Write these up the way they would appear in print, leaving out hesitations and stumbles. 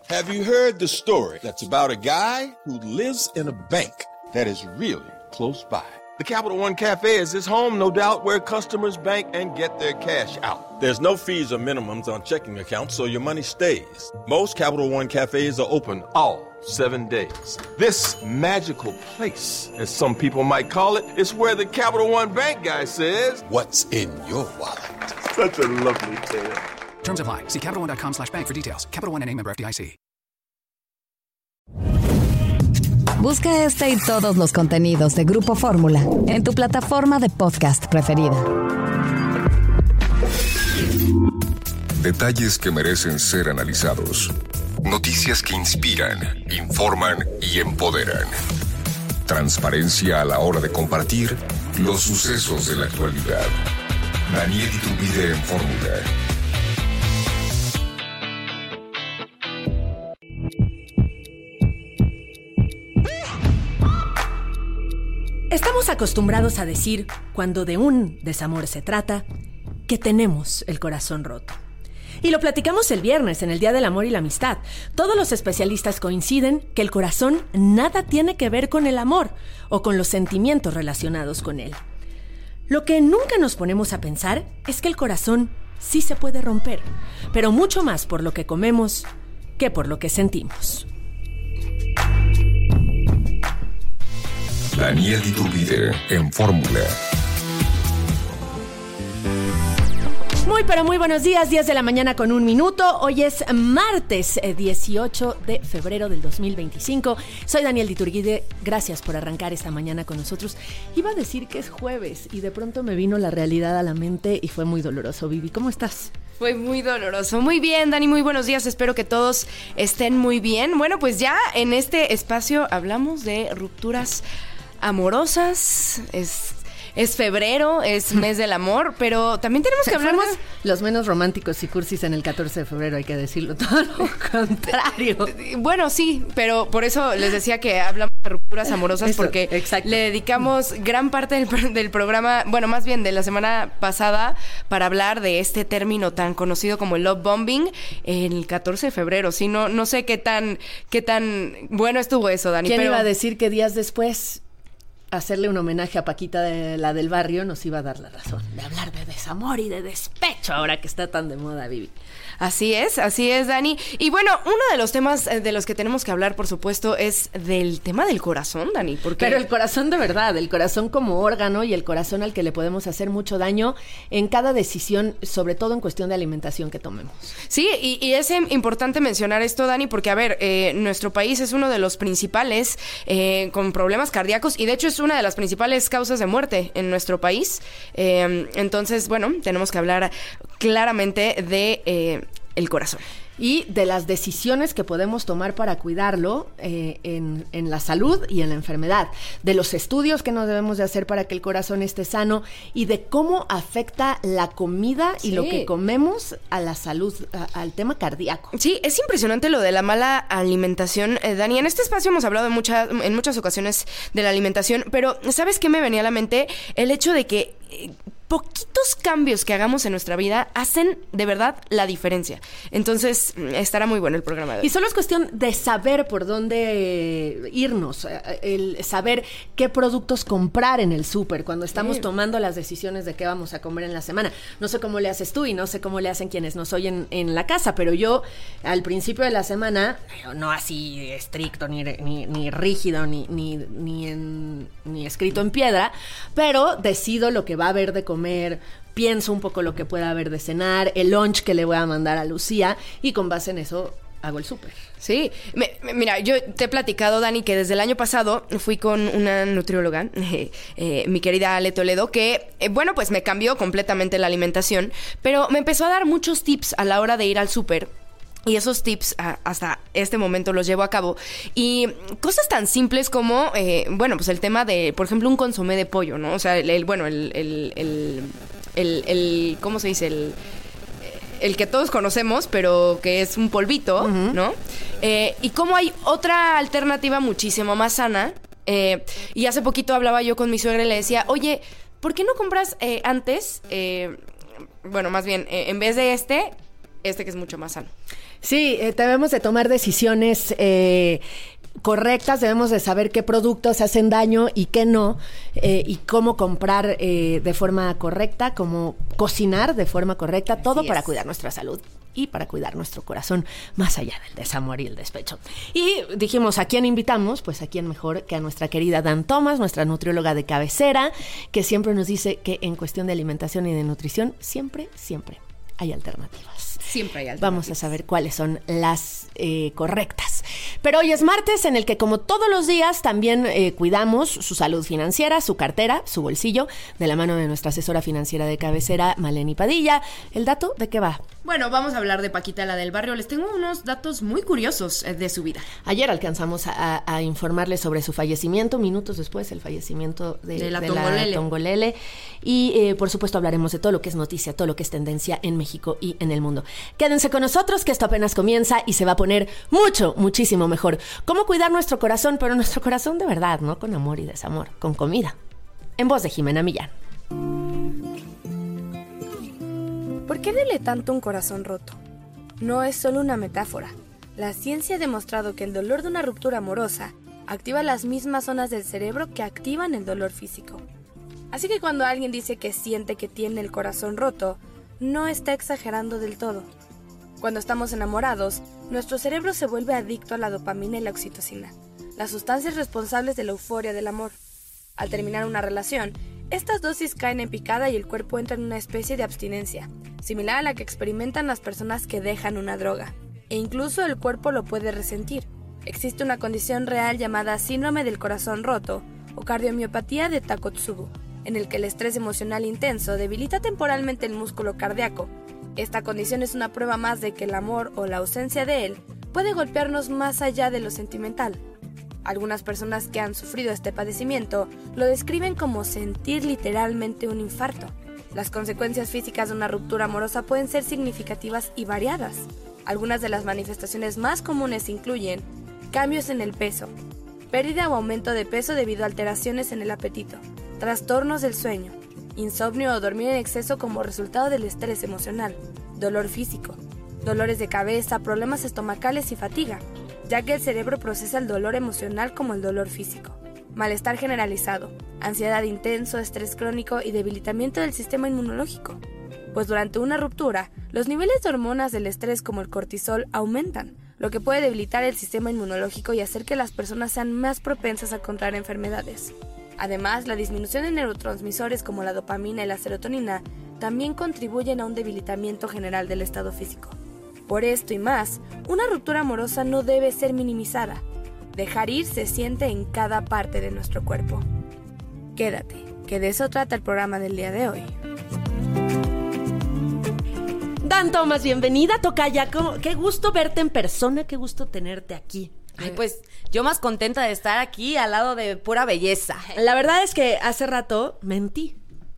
Have you heard the story that's about a guy who lives in a bank that is really close by? The Capital One Cafe is his home, no doubt, where customers bank and get their cash out. There's no fees or minimums on checking accounts, so your money stays. Most Capital One Cafes are open all 7 days. This magical place, as some people might call it, is where the Capital One Bank guy says, "What's in your wallet?" Such a lovely tale. Terms apply. See CapitalOne.com/bank for details. Capital One N.A. member FDIC. Busca este y todos los contenidos de Grupo Fórmula en tu plataforma de podcast preferida. Detalles que merecen ser analizados. Noticias que inspiran, informan y empoderan. Transparencia a la hora de compartir los sucesos de la actualidad. Daniel Iturbide en Fórmula. Estamos acostumbrados a decir, cuando de un desamor se trata, que tenemos el corazón roto. Y lo platicamos el viernes, en el Día del Amor y la Amistad. Todos los especialistas coinciden que el corazón nada tiene que ver con el amor o con los sentimientos relacionados con él. Lo que nunca nos ponemos a pensar es que el corazón sí se puede romper, pero mucho más por lo que comemos que por lo que sentimos. Daniel Iturbide en Fórmula. Muy buenos días, 10 de la mañana con 1 minuto. Hoy es martes 18 de febrero del 2025. Soy Daniel Iturbide, gracias por arrancar esta mañana con nosotros. Iba a decir que es jueves y de pronto me vino la realidad a la mente y fue muy doloroso. Vivi, ¿cómo estás? Fue muy doloroso. Muy bien, Dani, muy buenos días. Espero que todos estén muy bien. Bueno, pues ya en este espacio hablamos de rupturas amorosas. Es febrero, es mes del amor, pero también tenemos que hablar de... Los menos románticos y cursis en el 14 de febrero, hay que decirlo, todo lo contrario. Bueno, sí, pero por eso les decía que hablamos de rupturas amorosas, eso, porque exacto. Le dedicamos gran parte del programa, bueno, más bien de la semana pasada, para hablar de este término tan conocido como el love bombing el 14 de febrero. Sí, no sé qué tan bueno estuvo eso, Dani. ¿Quién iba a decir que días después hacerle un homenaje a Paquita, de la del barrio, nos iba a dar la razón de hablar de desamor y de despecho ahora que está tan de moda, Vivi? Así es, Dani. Y bueno, uno de los temas de los que tenemos que hablar, por supuesto, es del tema del corazón, Dani. Pero el corazón de verdad, el corazón como órgano y el corazón al que le podemos hacer mucho daño en cada decisión, sobre todo en cuestión de alimentación que tomemos. Sí, y es importante mencionar esto, Dani, porque, a ver, nuestro país es uno de los principales con problemas cardíacos y, de hecho, es una de las principales causas de muerte en nuestro país. Entonces, bueno, tenemos que hablar claramente de el corazón. Y de las decisiones que podemos tomar para cuidarlo en la salud y en la enfermedad, de los estudios que nos debemos de hacer para que el corazón esté sano y de cómo afecta la comida y lo que comemos a la salud, al tema cardíaco. Sí, es impresionante lo de la mala alimentación, Dani. En este espacio hemos hablado en muchas ocasiones de la alimentación, pero ¿sabes qué me venía a la mente? El hecho de que poquitos cambios que hagamos en nuestra vida hacen de verdad la diferencia. Entonces, estará muy bueno el programa de hoy. Y solo es cuestión de saber por dónde irnos, el saber qué productos comprar en el súper cuando estamos tomando las decisiones de qué vamos a comer en la semana. No sé cómo le haces tú y no sé cómo le hacen quienes nos oyen en la casa, pero yo al principio de la semana, no así estricto, ni rígido, ni escrito en piedra, pero decido lo que va a haber de comer, pienso un poco lo que pueda haber de cenar, el lunch que le voy a mandar a Lucía y con base en eso hago el súper. Sí, mira, yo te he platicado, Dani, que desde el año pasado fui con una nutrióloga, mi querida Ale Toledo, que, bueno, pues me cambió completamente la alimentación, pero me empezó a dar muchos tips a la hora de ir al súper. Y esos tips hasta este momento los llevo a cabo. Y cosas tan simples como, bueno, pues el tema de, por ejemplo, un consomé de pollo, ¿no? O sea, ¿cómo se dice? El que todos conocemos, pero que es un polvito, ¿no? Y cómo hay otra alternativa muchísimo más sana. Y hace poquito hablaba yo con mi suegra y le decía, oye, ¿por qué no compras antes? Bueno, más bien, en vez de este que es mucho más sano. Sí, debemos de tomar decisiones correctas, debemos de saber qué productos hacen daño y qué no, y cómo comprar de forma correcta, cómo cocinar de forma correcta, todo para cuidar nuestra salud y para cuidar nuestro corazón, más allá del desamor y el despecho. Y dijimos, ¿a quién invitamos? Pues a quién mejor que a nuestra querida Dan Thomas, nuestra nutrióloga de cabecera, que siempre nos dice que en cuestión de alimentación y de nutrición, siempre hay alternativas. Siempre hay alternativas. Vamos a saber cuáles son las correctas. Pero hoy es martes, en el que, como todos los días, también cuidamos su salud financiera, su cartera, su bolsillo, de la mano de nuestra asesora financiera de cabecera, Maleni Padilla. ¿El dato de qué va? Bueno, vamos a hablar de Paquita, la del barrio. Les tengo unos datos muy curiosos de su vida. Ayer alcanzamos a informarles sobre su fallecimiento, minutos después el fallecimiento de la Tongolele. Y por supuesto hablaremos de todo lo que es noticia, todo lo que es tendencia en México y en el mundo. Quédense con nosotros, que esto apenas comienza y se va a poner muchísimo mejor. ¿Cómo cuidar nuestro corazón? Pero nuestro corazón de verdad, no con amor y desamor, con comida. En voz de Jimena Millán. ¿Por qué duele tanto un corazón roto? No es solo una metáfora. La ciencia ha demostrado que el dolor de una ruptura amorosa activa las mismas zonas del cerebro que activan el dolor físico. Así que cuando alguien dice que siente que tiene el corazón roto, no está exagerando del todo. Cuando estamos enamorados, nuestro cerebro se vuelve adicto a la dopamina y la oxitocina, las sustancias responsables de la euforia del amor. Al terminar una relación, estas dosis caen en picada y el cuerpo entra en una especie de abstinencia, similar a la que experimentan las personas que dejan una droga. E incluso el cuerpo lo puede resentir. Existe una condición real llamada síndrome del corazón roto o cardiomiopatía de Takotsubo, en el que el estrés emocional intenso debilita temporalmente el músculo cardíaco. Esta condición es una prueba más de que el amor o la ausencia de él puede golpearnos más allá de lo sentimental. Algunas personas que han sufrido este padecimiento lo describen como sentir literalmente un infarto. Las consecuencias físicas de una ruptura amorosa pueden ser significativas y variadas. Algunas de las manifestaciones más comunes incluyen cambios en el peso, pérdida o aumento de peso debido a alteraciones en el apetito, trastornos del sueño, insomnio o dormir en exceso como resultado del estrés emocional, dolor físico, dolores de cabeza, problemas estomacales y fatiga, ya que el cerebro procesa el dolor emocional como el dolor físico, malestar generalizado, ansiedad intenso, estrés crónico y debilitamiento del sistema inmunológico. Pues durante una ruptura, los niveles de hormonas del estrés como el cortisol aumentan, lo que puede debilitar el sistema inmunológico y hacer que las personas sean más propensas a contraer enfermedades. Además, la disminución de neurotransmisores como la dopamina y la serotonina también contribuyen a un debilitamiento general del estado físico. Por esto y más, una ruptura amorosa no debe ser minimizada. Dejar ir se siente en cada parte de nuestro cuerpo. Quédate, que de eso trata el programa del día de hoy. Dan Thomas, bienvenida, tocaya. Qué gusto verte en persona, qué gusto tenerte aquí. Ay, pues yo más contenta de estar aquí al lado de pura belleza. La verdad es que hace rato mentí,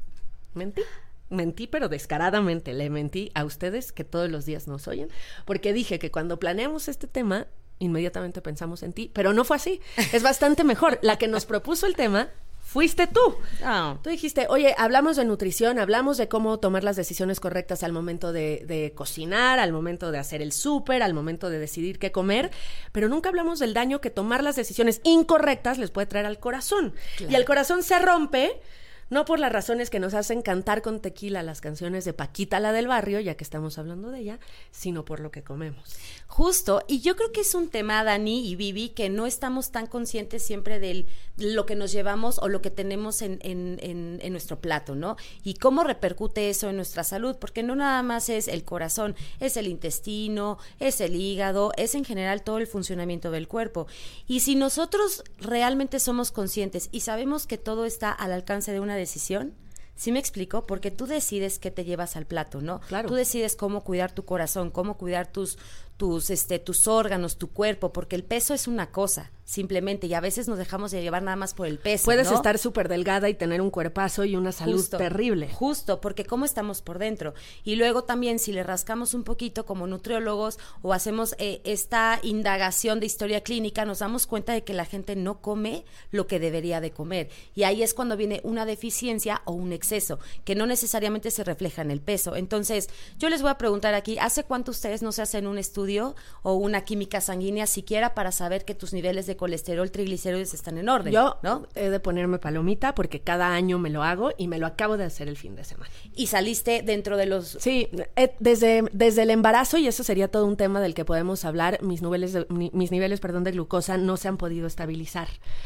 pero descaradamente. Le mentí a ustedes que todos los días nos oyen, porque dije que cuando planeamos este tema, inmediatamente pensamos en ti, pero no fue así. Es bastante mejor. La que nos propuso el tema fuiste tú. Oh. Tú dijiste, oye, hablamos de nutrición, hablamos de cómo tomar las decisiones correctas al momento de cocinar, al momento de hacer el súper, al momento de decidir qué comer, pero nunca hablamos del daño que tomar las decisiones incorrectas les puede traer al corazón. Claro. Y el corazón se rompe, no por las razones que nos hacen cantar con tequila las canciones de Paquita, la del barrio, ya que estamos hablando de ella, sino por lo que comemos. Justo, y yo creo que es un tema, Dani y Vivi, que no estamos tan conscientes siempre de lo que nos llevamos o lo que tenemos en nuestro plato, ¿no? Y cómo repercute eso en nuestra salud, porque no nada más es el corazón, es el intestino, es el hígado, es en general todo el funcionamiento del cuerpo. Y si nosotros realmente somos conscientes y sabemos que todo está al alcance de una decisión, ¿sí me explico? Porque tú decides qué te llevas al plato, ¿no? Claro. Tú decides cómo cuidar tu corazón, cómo cuidar tus órganos, tu cuerpo, porque el peso es una cosa, simplemente, y a veces nos dejamos de llevar nada más por el peso, Puedes ¿no? estar súper delgada y tener un cuerpazo y una salud terrible. Justo, porque cómo estamos por dentro. Y luego también, si le rascamos un poquito como nutriólogos o hacemos esta indagación de historia clínica, nos damos cuenta de que la gente no come lo que debería de comer. Y ahí es cuando viene una deficiencia o un exceso, que no necesariamente se refleja en el peso. Entonces, yo les voy a preguntar aquí, ¿hace cuánto ustedes no se hacen un estudio estudio o una química sanguínea siquiera para saber que tus niveles de colesterol, triglicéridos están en orden. Yo ¿no? he de ponerme palomita porque cada año me lo hago y me lo acabo de hacer el fin de semana. Y saliste dentro de los... Sí, desde el embarazo, y eso sería todo un tema del que podemos hablar, mis niveles de glucosa no se han podido estabilizar.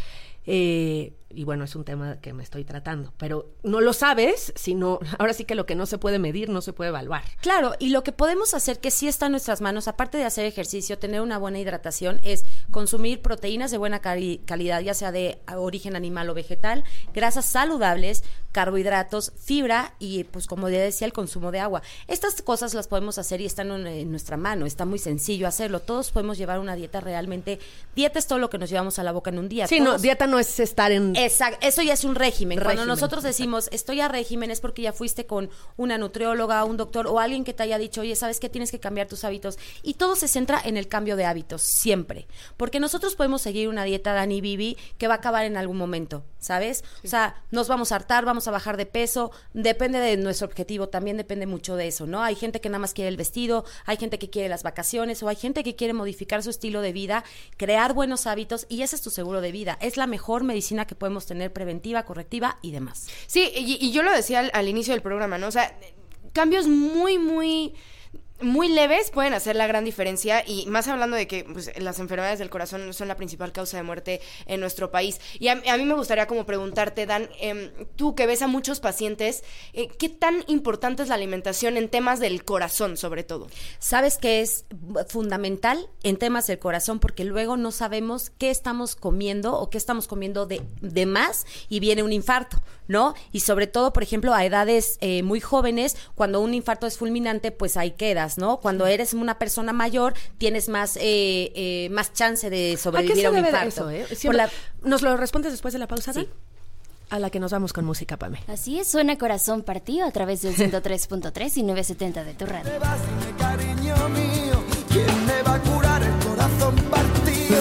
Y bueno, es un tema que me estoy tratando, pero no lo sabes, sino ahora sí que lo que no se puede medir no se puede evaluar. Claro, y lo que podemos hacer, que sí está en nuestras manos, aparte de hacer ejercicio, tener una buena hidratación, es consumir proteínas de buena calidad, ya sea de origen animal o vegetal, grasas saludables, carbohidratos, fibra y, pues como ya decía, el consumo de agua. Estas cosas las podemos hacer y están en nuestra mano, está muy sencillo hacerlo. Todos podemos llevar una dieta realmente. Dieta es todo lo que nos llevamos a la boca en un día. Sí, todos... no, dieta no es estar en... Exacto, eso ya es un régimen. Cuando Régimen. nosotros decimos estoy a régimen es porque ya fuiste con una nutrióloga, un doctor o alguien que te haya dicho, oye, ¿sabes qué? Tienes que cambiar tus hábitos. Y todo se centra en el cambio de hábitos, siempre. Porque nosotros podemos seguir una dieta, Dani, Vivi, que va a acabar en algún momento, ¿sabes? Sí. O sea, nos vamos a hartar, vamos a bajar de peso, depende de nuestro objetivo, también depende mucho de eso, ¿no? Hay gente que nada más quiere el vestido, hay gente que quiere las vacaciones o hay gente que quiere modificar su estilo de vida, crear buenos hábitos y ese es tu seguro de vida. Es la mejor medicina que podemos tener, preventiva, correctiva y demás. Sí, y yo lo decía al inicio del programa, ¿no? O sea, cambios muy leves pueden hacer la gran diferencia y más hablando de que pues, las enfermedades del corazón son la principal causa de muerte en nuestro país. Y a mí me gustaría como preguntarte, Dan, tú que ves a muchos pacientes, ¿qué tan importante es la alimentación en temas del corazón sobre todo? Sabes que es fundamental en temas del corazón porque luego no sabemos qué estamos comiendo o qué estamos comiendo de más y viene un infarto, ¿no? Y sobre todo, por ejemplo, a edades muy jóvenes, cuando un infarto es fulminante, pues ahí quedas, ¿no? Cuando eres una persona mayor, tienes más chance de sobrevivir a un infarto. Eso, ¿Nos lo respondes después de la pausa, Dan? Sí. A la que nos vamos con música, Pame. Así es, suena Corazón Partido a través del 103.3 y 970 de tu radio. Cariño mío, ¿quién me va a curar el corazón partido?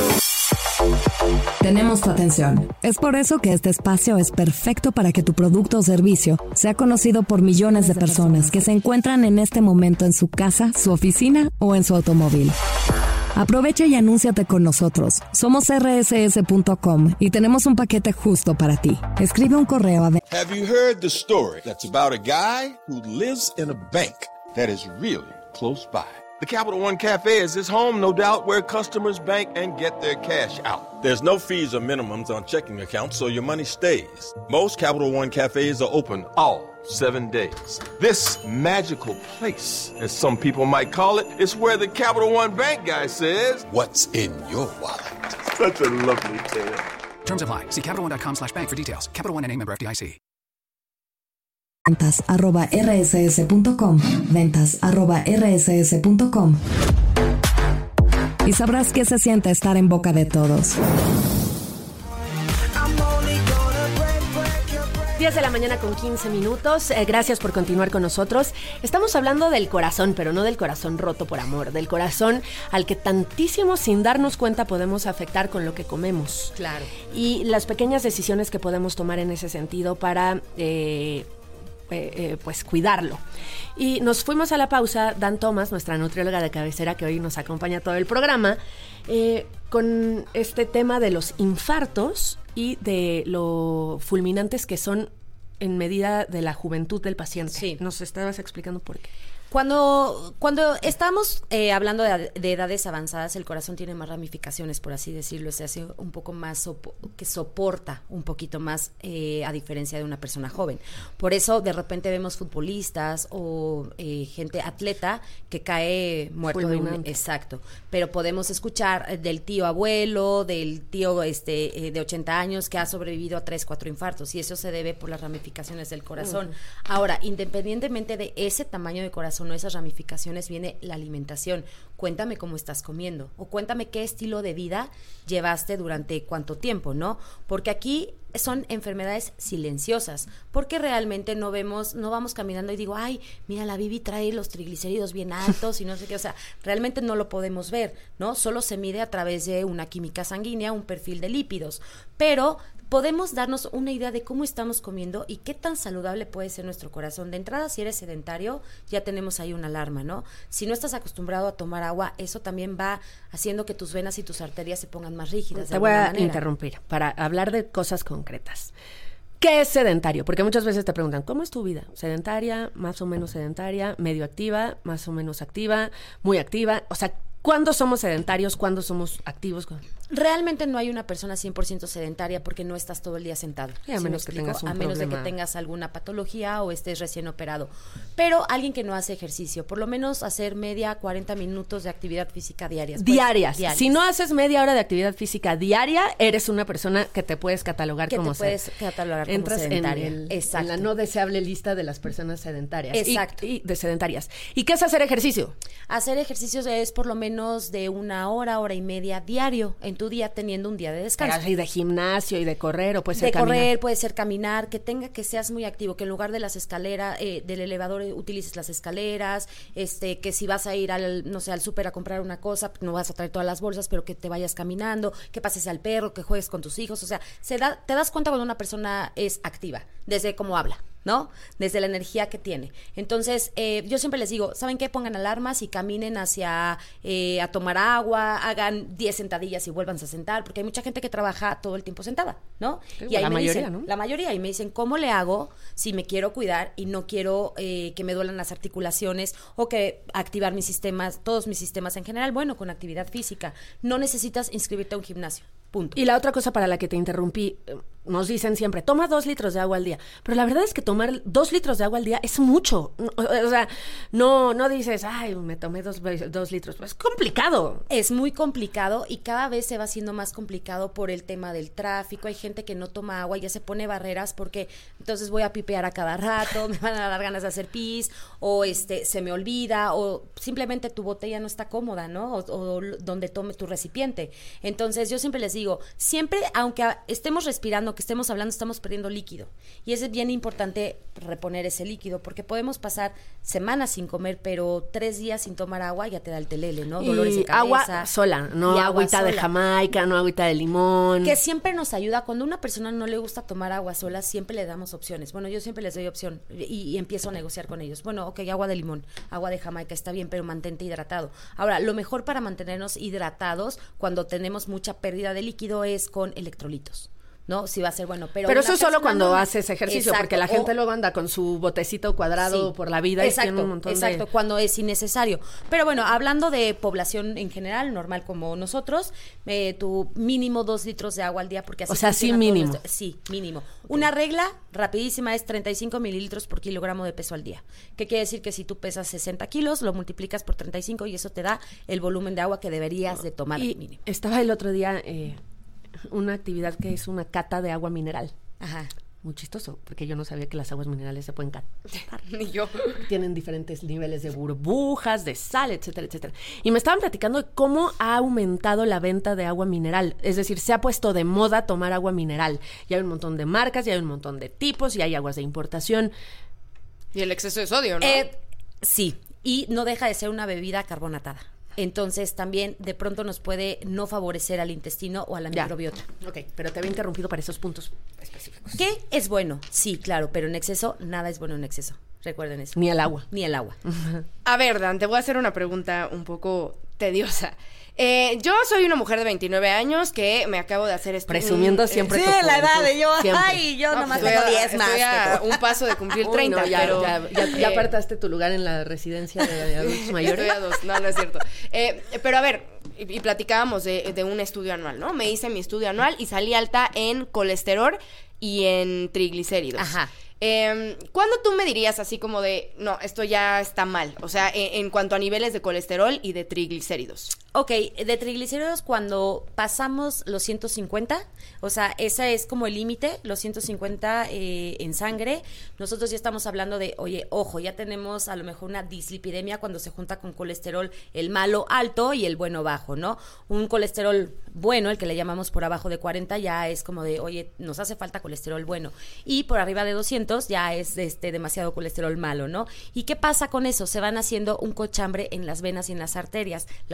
Tenemos tu atención. Es por eso que este espacio es perfecto para que tu producto o servicio sea conocido por millones de personas que se encuentran en este momento en su casa, su oficina o en su automóvil. Aprovecha y anúnciate con nosotros. Somos rss.com y tenemos un paquete justo para ti. Escribe un correo a... Have you heard the story that's about a guy who lives in a bank that is really close by? The Capital One Cafe is his home, no doubt, where customers bank and get their cash out. There's no fees or minimums on checking accounts, so your money stays. Most Capital One Cafes are open all 7 days. This magical place, as some people might call it, is where the Capital One Bank guy says, "What's in your wallet?" Such a lovely tale. Terms apply. See CapitalOne.com/bank for details. Capital One N.A. member FDIC. ventas@rss.com, ventas@rss.com. Y sabrás qué se siente estar en boca de todos. 10 de la mañana con 15 minutos. Gracias por continuar con nosotros. Estamos hablando del corazón, pero no del corazón roto por amor, del corazón al que tantísimo sin darnos cuenta podemos afectar con lo que comemos. Claro. Y las pequeñas decisiones que podemos tomar en ese sentido para... pues cuidarlo. Y nos fuimos a la pausa, Dan Thomas, nuestra nutrióloga de cabecera que hoy nos acompaña todo el programa, con este tema de los infartos y de lo fulminantes que son en medida de la juventud del paciente. Sí. Nos estabas explicando por qué. Cuando estamos hablando de edades avanzadas, el corazón tiene más ramificaciones, por así decirlo, se hace un poco más, que soporta un poquito más a diferencia de una persona joven. Por eso de repente vemos futbolistas o gente atleta que cae muerto exacto. Pero podemos escuchar del tío abuelo, del tío de 80 años que ha sobrevivido a 3, 4 infartos y eso se debe por las ramificaciones del corazón. Ahora, independientemente de ese tamaño de corazón, no esas ramificaciones, viene la alimentación. Cuéntame cómo estás comiendo o cuéntame qué estilo de vida llevaste durante cuánto tiempo, ¿no? Porque aquí son enfermedades silenciosas, porque realmente no vamos caminando y digo, ay, mira, la Vivi trae los triglicéridos bien altos y no sé qué, o sea, realmente no lo podemos ver, ¿no? Solo se mide a través de una química sanguínea, un perfil de lípidos, pero podemos darnos una idea de cómo estamos comiendo y qué tan saludable puede ser nuestro corazón. De entrada, si eres sedentario, ya tenemos ahí una alarma, ¿no? Si no estás acostumbrado a tomar agua, eso también va haciendo que tus venas y tus arterias se pongan más rígidas. Te voy a interrumpir para hablar de cosas concretas. ¿Qué es sedentario? Porque muchas veces te preguntan, ¿cómo es tu vida? ¿Sedentaria, más o menos sedentaria, medio activa, más o menos activa, muy activa? O sea, ¿cuándo somos sedentarios? ¿Cuándo somos activos? Realmente no hay una persona 100% sedentaria porque no estás todo el día sentado. Sí, a menos que tengas un a menos de que problema. tengas alguna patología o estés recién operado. Pero alguien que no hace ejercicio, por lo menos hacer media, 40 minutos de actividad física diarias. Pues, Diarias. Si no haces media hora de actividad física diaria, eres una persona que te puedes catalogar como Entras sedentaria. En la no deseable lista de las personas sedentarias. Exacto. Y de sedentarias. ¿Y qué es hacer ejercicio? Hacer ejercicios es por lo menos de 1 hora, hora y media diario en tu día, teniendo un día de descanso. Y de gimnasio y de correr, o puede ser de caminar. correr, puede ser caminar, que seas muy activo, que en lugar de las escaleras, del elevador utilices las escaleras, que si vas a ir al súper a comprar una cosa, no vas a traer todas las bolsas, pero que te vayas caminando, que pases al perro, que juegues con tus hijos, o sea, te das cuenta cuando una persona es activa, desde cómo habla, ¿no? Desde la energía que tiene. Entonces, yo siempre les digo, ¿saben qué? Pongan alarmas y caminen hacia a tomar agua, hagan 10 sentadillas y vuélvanse a sentar, porque hay mucha gente que trabaja todo el tiempo sentada, ¿no? Sí, y ahí la me mayoría, dicen, ¿no? La mayoría, y me dicen, ¿cómo le hago si me quiero cuidar y no quiero que me duelan las articulaciones o que activar mis sistemas, todos mis sistemas en general? Bueno, con actividad física. No necesitas inscribirte a un gimnasio. Punto. Y la otra cosa para la que te interrumpí, nos dicen siempre, toma 2 litros de agua al día. Pero la verdad es que tomar 2 litros de agua al día es mucho. O sea, no dices, ay, me tomé 2 litros. Es complicado. Es muy complicado y cada vez se va haciendo más complicado por el tema del tráfico. Hay gente que no toma agua y ya se pone barreras porque entonces voy a pipear a cada rato, me van a dar ganas de hacer pis, o se me olvida, o simplemente tu botella no está cómoda, ¿no? O donde tome tu recipiente. Entonces yo siempre les digo, siempre, aunque estemos respirando, que estemos hablando, estamos perdiendo líquido. Y es bien importante reponer ese líquido, porque podemos pasar semanas sin comer, pero 3 días sin tomar agua ya te da el telele, ¿no? Dolores de cabeza. Agua sola, no agüita de Jamaica, no agüita de limón. Que siempre nos ayuda. Cuando a una persona no le gusta tomar agua sola, siempre le damos opciones. Bueno, yo siempre les doy opción y empiezo a negociar con ellos. Bueno, ok, agua de limón, agua de Jamaica, está bien, pero mantente hidratado. Ahora, lo mejor para mantenernos hidratados cuando tenemos mucha pérdida de líquido es con electrolitos, ¿no? Sí va a ser bueno, pero eso es solo cuando haces ejercicio, exacto, porque la gente luego anda con su botecito cuadrado por la vida, exacto, y tiene un montón de... cuando es innecesario. Pero bueno, hablando de población en general, normal como nosotros, tu mínimo 2 litros de agua al día, porque así... O sea, sí mínimo. Sí, mínimo. Okay. Una regla rapidísima es 35 mililitros por kilogramo de peso al día. ¿Qué quiere decir? Que si tú pesas 60 kilos, lo multiplicas por 35 y eso te da el volumen de agua que deberías de tomar mínimo. Estaba el otro día... una actividad que es una cata de agua mineral. Ajá. Muy chistoso, porque yo no sabía que las aguas minerales se pueden catar. Ni yo. Tienen diferentes niveles de burbujas, de sal, etcétera, etcétera. Y me estaban platicando de cómo ha aumentado la venta de agua mineral. Es decir, se ha puesto de moda tomar agua mineral. Y hay un montón de marcas, y hay un montón de tipos, y hay aguas de importación. Y el exceso de sodio, ¿no? Sí, y no deja de ser una bebida carbonatada. Entonces también de pronto nos puede no favorecer al intestino o a la microbiota. Ok, pero te había interrumpido para esos puntos específicos. ¿Qué es bueno? Sí, claro, pero en exceso, nada es bueno en exceso. Recuerden eso. Ni el agua. Ni el agua. A ver, Dan, te voy a hacer una pregunta un poco tediosa. Yo soy una mujer de 29 años que me acabo de hacer presumiendo siempre sí, la edad de yo. Siempre. Ay, yo nomás tengo 10 más. Estoy a un paso de cumplir 30, no, ya apartaste tu lugar en la residencia de adultos mayores. Estoy a 2, no es cierto. Pero a ver, y platicábamos de un estudio anual, ¿no? Me hice mi estudio anual y salí alta en colesterol y en triglicéridos. Ajá. ¿Cuándo tú me dirías así como de, no, esto ya está mal? O sea, en cuanto a niveles de colesterol y de triglicéridos. Ok, de triglicéridos cuando pasamos los 150, o sea, ese es como el límite, los 150 en sangre. Nosotros ya estamos hablando de, oye, ojo, ya tenemos a lo mejor una dislipidemia cuando se junta con colesterol, el malo alto y el bueno bajo, ¿no? Un colesterol bueno, el que le llamamos por abajo de 40, ya es como de, oye, nos hace falta colesterol bueno. Y por arriba de 200 ya es demasiado colesterol malo, ¿no? ¿Y qué pasa con eso? Se van haciendo un cochambre en las venas y en las arterias, la placa de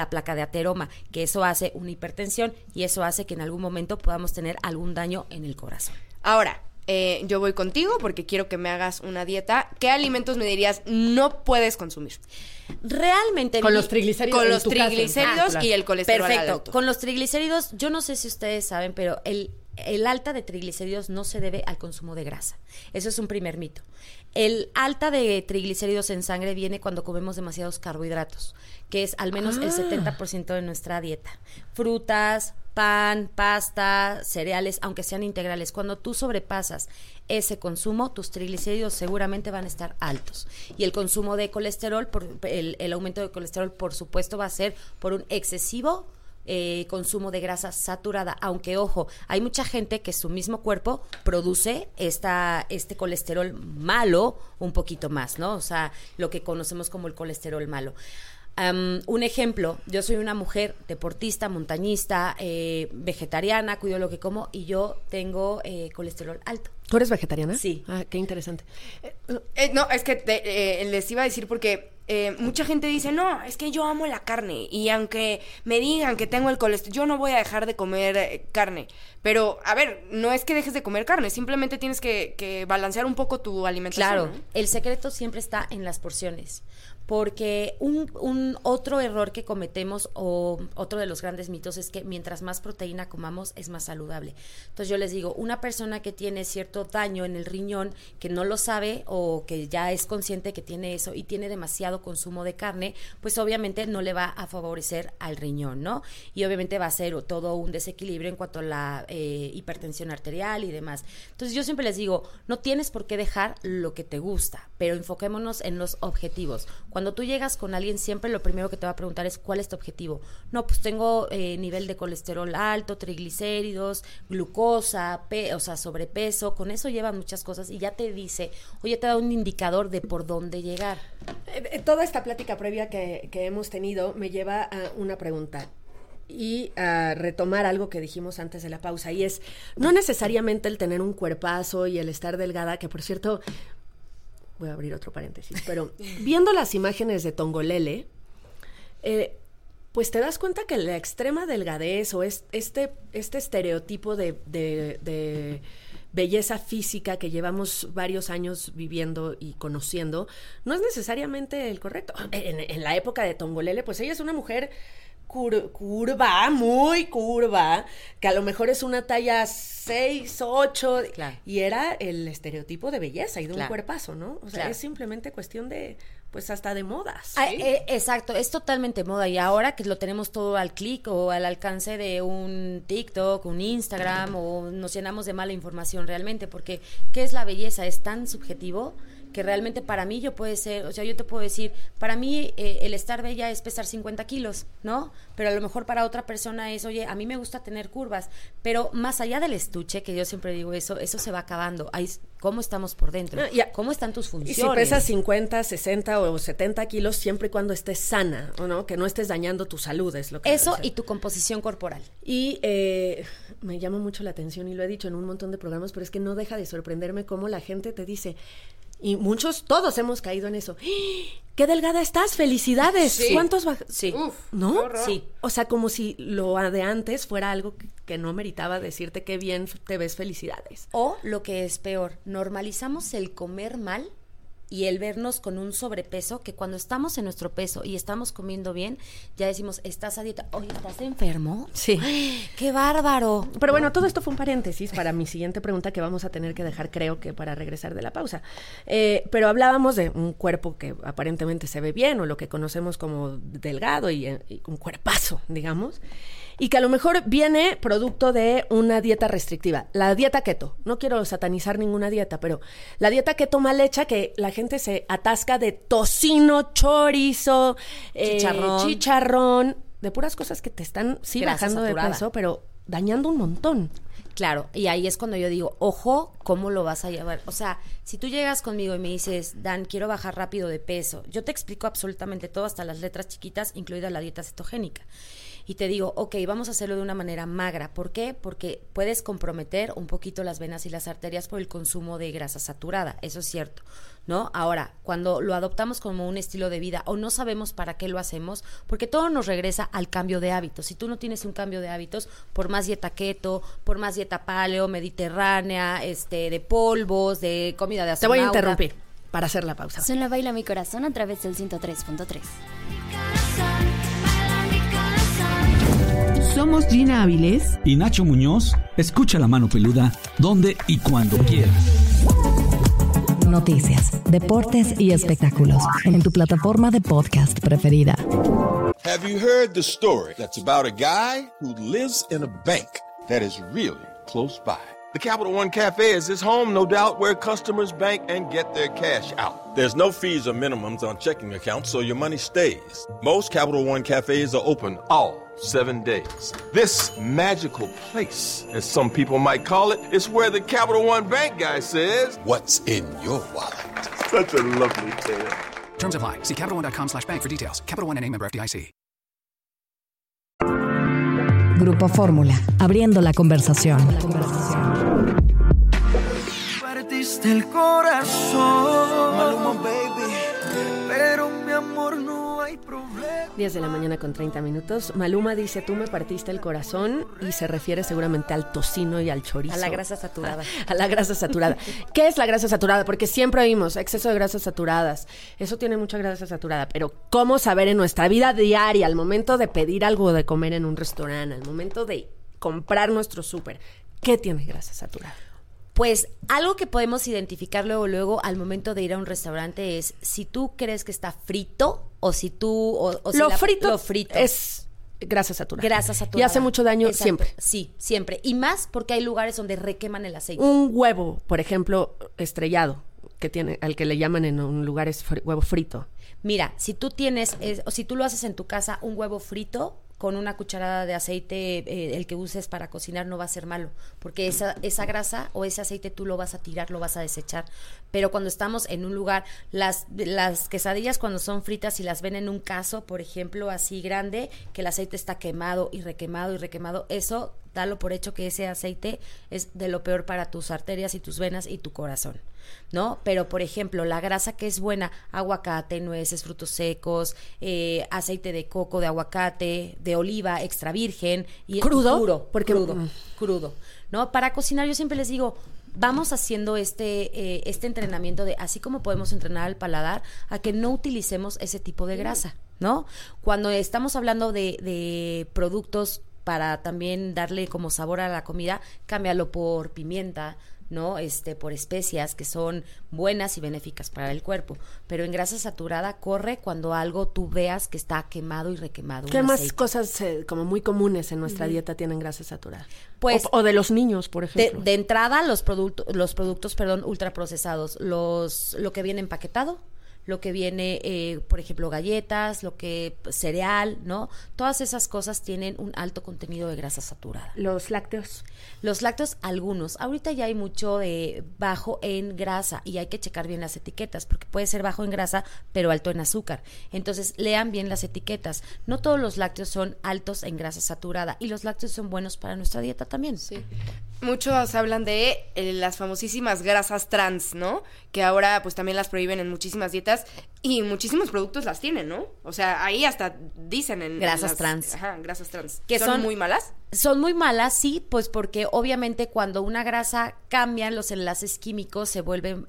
ateroma, que eso hace una hipertensión y eso hace que en algún momento podamos tener algún daño en el corazón. Ahora, yo voy contigo porque quiero que me hagas una dieta. ¿Qué alimentos me dirías no puedes consumir? Realmente... Con los triglicéridos. Con los triglicéridos y el colesterol Perfecto. alto. Con los triglicéridos, yo no sé si ustedes saben, pero el alta de triglicéridos no se debe al consumo de grasa. Eso es un primer mito. El alta de triglicéridos en sangre viene cuando comemos demasiados carbohidratos, que es al menos el 70% de nuestra dieta. Frutas, pan, pasta, cereales, aunque sean integrales. Cuando tú sobrepasas ese consumo, tus triglicéridos seguramente van a estar altos. Y el consumo de colesterol, el aumento de colesterol, por supuesto, va a ser por un excesivo consumo de grasa saturada, aunque ojo, hay mucha gente que su mismo cuerpo produce este colesterol malo un poquito más, ¿no? O sea, lo que conocemos como el colesterol malo. Un ejemplo, yo soy una mujer deportista, montañista, vegetariana, cuido lo que como y yo tengo colesterol alto. ¿Tú eres vegetariana? Sí. Ah, qué interesante. No, es que les iba a decir porque mucha gente dice, no, es que yo amo la carne y aunque me digan que tengo el colesterol, yo no voy a dejar de comer carne. Pero, a ver, no es que dejes de comer carne, simplemente tienes que balancear un poco tu alimentación. Claro, ¿no? el secreto siempre está en las porciones. Porque un otro error que cometemos o otro de los grandes mitos es que mientras más proteína comamos es más saludable. Entonces yo les digo, una persona que tiene cierto daño en el riñón, que no lo sabe o que ya es consciente que tiene eso y tiene demasiado consumo de carne, pues obviamente no le va a favorecer al riñón, ¿no? Y obviamente va a ser todo un desequilibrio en cuanto a la hipertensión arterial y demás. Entonces yo siempre les digo, no tienes por qué dejar lo que te gusta, pero enfoquémonos en los objetivos. Cuando tú llegas con alguien, siempre lo primero que te va a preguntar es ¿cuál es tu objetivo? No, pues tengo nivel de colesterol alto, triglicéridos, glucosa, o sea, sobrepeso. Con eso llevan muchas cosas y ya te dice, oye, te da un indicador de por dónde llegar. Toda esta plática previa que hemos tenido me lleva a una pregunta y a retomar algo que dijimos antes de la pausa, y es, no necesariamente el tener un cuerpazo y el estar delgada, que por cierto... Voy a abrir otro paréntesis, pero viendo las imágenes de Tongolele, pues te das cuenta que la extrema delgadez o este estereotipo de belleza física que llevamos varios años viviendo y conociendo, no es necesariamente el correcto. En la época de Tongolele, pues ella es una mujer curva, muy curva, que a lo mejor es una talla 6, 8, claro. Y era el estereotipo de belleza y de un cuerpazo, ¿no? O sea, es simplemente cuestión de, pues hasta de modas. ¿Sí? Exacto, es totalmente moda y ahora que lo tenemos todo al clic o al alcance de un TikTok, un Instagram o nos llenamos de mala información realmente, porque ¿qué es la belleza? Es tan subjetivo que realmente para mí yo te puedo decir, para mí el estar bella es pesar 50 kilos, ¿no? Pero a lo mejor para otra persona es, oye, a mí me gusta tener curvas, pero más allá del estuche, que yo siempre digo eso se va acabando. Ahí, ¿cómo estamos por dentro? ¿Cómo están tus funciones? Y si pesas 50, 60 o 70 kilos, siempre y cuando estés sana, ¿o no? Que no estés dañando tu salud, es lo que... Eso y tu composición corporal. Y me llama mucho la atención, y lo he dicho en un montón de programas, pero es que no deja de sorprenderme cómo la gente te dice... Y todos hemos caído en eso. ¡Qué delgada estás! ¡Felicidades! Sí. ¿Cuántos Sí. Uf, ¿no? Sí. O sea, como si lo de antes fuera algo que no meritaba decirte qué bien te ves, felicidades. O lo que es peor, normalizamos el comer mal y el vernos con un sobrepeso, que cuando estamos en nuestro peso y estamos comiendo bien, ya decimos, estás a dieta. Oye, ¿estás enfermo? Sí. ¡Qué bárbaro! Pero bueno, todo esto fue un paréntesis para mi siguiente pregunta que vamos a tener que dejar, creo que para regresar de la pausa. Pero hablábamos de un cuerpo que aparentemente se ve bien, o lo que conocemos como delgado y un cuerpazo, digamos. Y que a lo mejor viene producto de una dieta restrictiva. La dieta keto. No quiero satanizar ninguna dieta, pero la dieta keto mal hecha, que la gente se atasca de tocino, chorizo, chicharrón, de puras cosas que te están, sí, grasa bajando saturada de peso, pero dañando un montón. Claro, y ahí es cuando yo digo, ojo, ¿cómo lo vas a llevar? O sea, si tú llegas conmigo y me dices, Dan, quiero bajar rápido de peso, yo te explico absolutamente todo, hasta las letras chiquitas, incluida la dieta cetogénica. y te digo, ok, vamos a hacerlo de una manera magra. ¿Por qué? Porque puedes comprometer un poquito las venas y las arterias por el consumo de grasa saturada, eso es cierto, ¿no? Ahora, cuando lo adoptamos como un estilo de vida o no sabemos para qué lo hacemos, porque todo nos regresa al cambio de hábitos. Si tú no tienes un cambio de hábitos, por más dieta keto, por más dieta paleo, mediterránea, de polvos, de comida de Te voy a astronauta. interrumpir para hacer la pausa. Suena Baila Mi Corazón a través del 103.3. Somos Gina Áviles y Nacho Muñoz. Escucha La Mano Peluda donde y cuando quieras. Noticias, deportes y espectáculos en tu plataforma de podcast preferida. Have you heard the story that's about a guy who lives in a bank that is really close by? The Capital One Cafe is his home, no doubt, where customers bank and get their cash out. There's no fees or minimums on checking accounts, so your money stays. Most Capital One Cafes are open all 7 days. This magical place, as some people might call it, is where the Capital One Bank guy says, "What's in your wallet?" Such a lovely tale. Terms apply. See CapitalOne.com/bank for details. Capital One N.A. member FDIC. Grupo Fórmula, abriendo la conversación. Partiste el corazón, Maluma, baby, pero mi amor no hay problema. 10 de la mañana con 30 minutos. Maluma dice, tú me partiste el corazón, y se refiere seguramente al tocino y al chorizo. A la grasa saturada. A la grasa saturada. ¿Qué es la grasa saturada? Porque siempre oímos exceso de grasas saturadas. Eso tiene mucha grasa saturada, pero ¿cómo saber en nuestra vida diaria, al momento de pedir algo de comer en un restaurante, al momento de comprar nuestro súper, qué tiene grasa saturada? Pues algo que podemos identificar luego al momento de ir a un restaurante es si tú crees que está frito o si tú... Lo frito es grasa saturada. Grasa saturada. Y hace mucho daño. Exacto. Siempre. Sí, siempre. Y más porque hay lugares donde requeman el aceite. Un huevo, por ejemplo, estrellado, al que le llaman en un lugar es huevo frito. Mira, si tú si tú lo haces en tu casa, un huevo frito con una cucharada de aceite, el que uses para cocinar, no va a ser malo, porque esa grasa o ese aceite tú lo vas a tirar, lo vas a desechar. Pero cuando estamos en un lugar, las quesadillas cuando son fritas y las ven en un caso, por ejemplo, así grande, que el aceite está quemado y requemado y requemado, eso dalo por hecho que ese aceite es de lo peor para tus arterias y tus venas y tu corazón, ¿no? Pero, por ejemplo, la grasa que es buena, aguacate, nueces, frutos secos, aceite de coco, de aguacate, de oliva, extra virgen. Y ¿Crudo? Crudo, ¿no? Para cocinar yo siempre les digo, vamos haciendo este entrenamiento de, así como podemos entrenar al paladar, a que no utilicemos ese tipo de grasa, ¿no? Cuando estamos hablando de productos para también darle como sabor a la comida, cámbialo por pimienta, ¿no? Por especias que son buenas y benéficas para el cuerpo. Pero en grasa saturada corre cuando algo tú veas que está quemado y requemado. ¿Qué más cosas como muy comunes en nuestra dieta tienen grasa saturada? Pues, o de los niños, por ejemplo. De entrada, los productos ultraprocesados, lo que viene empaquetado, lo que viene, por ejemplo, galletas, cereal, ¿no? Todas esas cosas tienen un alto contenido de grasa saturada. ¿Los lácteos? Los lácteos, algunos. Ahorita ya hay mucho de bajo en grasa y hay que checar bien las etiquetas porque puede ser bajo en grasa, pero alto en azúcar. Entonces, lean bien las etiquetas. No todos los lácteos son altos en grasa saturada y los lácteos son buenos para nuestra dieta también. Sí. Muchos hablan de las famosísimas grasas trans, ¿no? Que ahora pues también las prohíben en muchísimas dietas y muchísimos productos las tienen, ¿no? O sea, ahí hasta dicen en grasas trans. Ajá, grasas trans. ¿Que son muy malas? Son muy malas, sí, pues porque obviamente cuando una grasa cambia, los enlaces químicos se vuelven,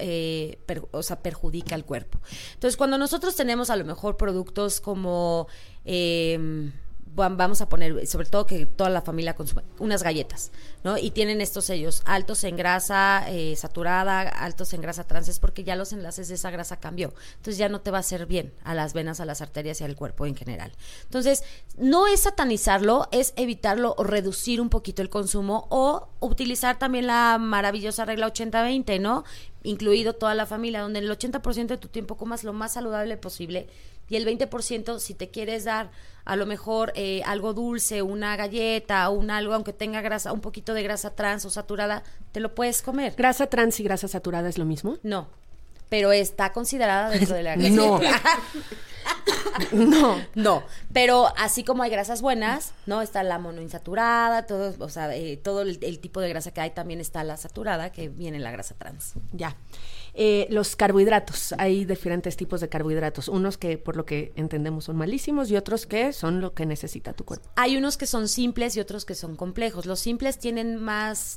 perjudica al cuerpo. Entonces, cuando nosotros tenemos a lo mejor productos como... vamos a poner, sobre todo que toda la familia consume, unas galletas, ¿no? Y tienen estos sellos, altos en grasa saturada, altos en grasa trans, es porque ya los enlaces de esa grasa cambió. Entonces ya no te va a hacer bien a las venas, a las arterias y al cuerpo en general. Entonces, no es satanizarlo, es evitarlo o reducir un poquito el consumo o utilizar también la maravillosa regla 80-20, ¿no? Incluido toda la familia, donde el 80% de tu tiempo comas lo más saludable posible y el 20% si te quieres dar a lo mejor algo dulce, una galleta o algo, aunque tenga grasa, un poquito de grasa trans o saturada, te lo puedes comer. ¿Grasa trans y grasa saturada es lo mismo? No, pero está considerada dentro de la grasa. No. No, pero así como hay grasas buenas, ¿no? Está la monoinsaturada, todo, o sea, todo el tipo de grasa que hay, también está la saturada, que viene la grasa trans. Ya. Los carbohidratos, hay diferentes tipos de carbohidratos, unos que por lo que entendemos son malísimos y otros que son lo que necesita tu cuerpo. Hay unos que son simples y otros que son complejos. Los simples tienen más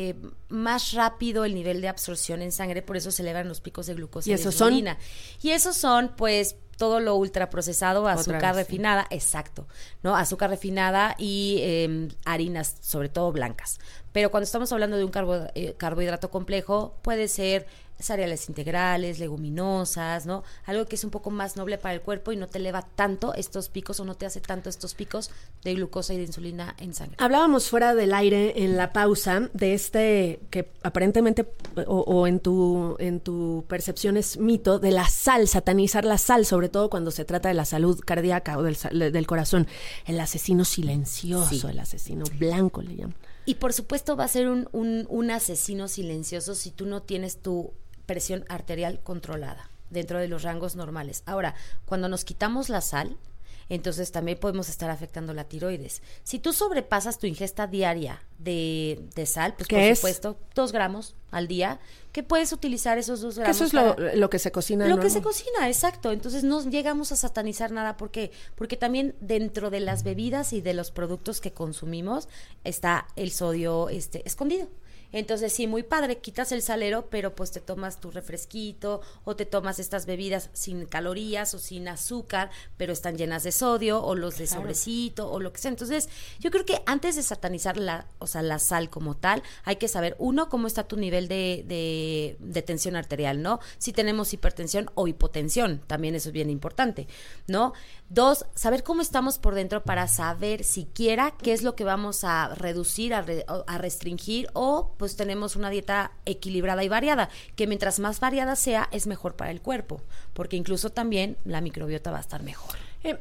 rápido el nivel de absorción en sangre, por eso se elevan los picos de glucosa y de insulina. Y esos son, pues, todo lo ultraprocesado, azúcar refinada, exacto, ¿no? Azúcar refinada y harinas, sobre todo blancas. Pero cuando estamos hablando de un carbohidrato complejo, puede ser cereales integrales, leguminosas, ¿no? Algo que es un poco más noble para el cuerpo y no te eleva tanto estos picos o no te hace tanto estos picos de glucosa y de insulina en sangre. Hablábamos fuera del aire en la pausa de que aparentemente o en tu percepción es mito de la sal, satanizar la sal, sobre todo cuando se trata de la salud cardíaca o del corazón. El asesino silencioso, el asesino blanco le llaman. Y por supuesto va a ser un asesino silencioso si tú no tienes tu presión arterial controlada dentro de los rangos normales. Ahora, cuando nos quitamos la sal, entonces también podemos estar afectando la tiroides. Si tú sobrepasas tu ingesta diaria de sal, pues por supuesto 2 gramos al día, que puedes utilizar esos 2 gramos. Eso es lo que se cocina. Lo que se cocina, exacto. Entonces no llegamos a satanizar nada. ¿Por qué? Porque también dentro de las bebidas y de los productos que consumimos está el sodio escondido. Entonces, sí, muy padre, quitas el salero, pero pues te tomas tu refresquito o te tomas estas bebidas sin calorías o sin azúcar, pero están llenas de sodio o los de sobrecito o lo que sea. Entonces, yo creo que antes de satanizar la sal como tal, hay que saber, 1, cómo está tu nivel de tensión arterial, ¿no? Si tenemos hipertensión o hipotensión, también eso es bien importante, ¿no? 2, saber cómo estamos por dentro para saber siquiera qué es lo que vamos a reducir, a restringir o pues tenemos una dieta equilibrada y variada, que mientras más variada sea, es mejor para el cuerpo, porque incluso también la microbiota va a estar mejor.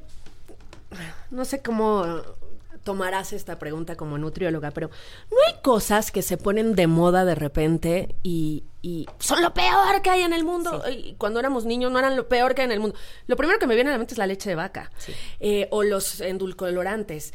No sé cómo tomarás esta pregunta como nutrióloga, pero ¿no hay cosas que se ponen de moda de repente y son lo peor que hay en el mundo? Sí. Y cuando éramos niños no eran lo peor que hay en el mundo. Lo primero que me viene a la mente es la leche de vaca, o los endulcolorantes.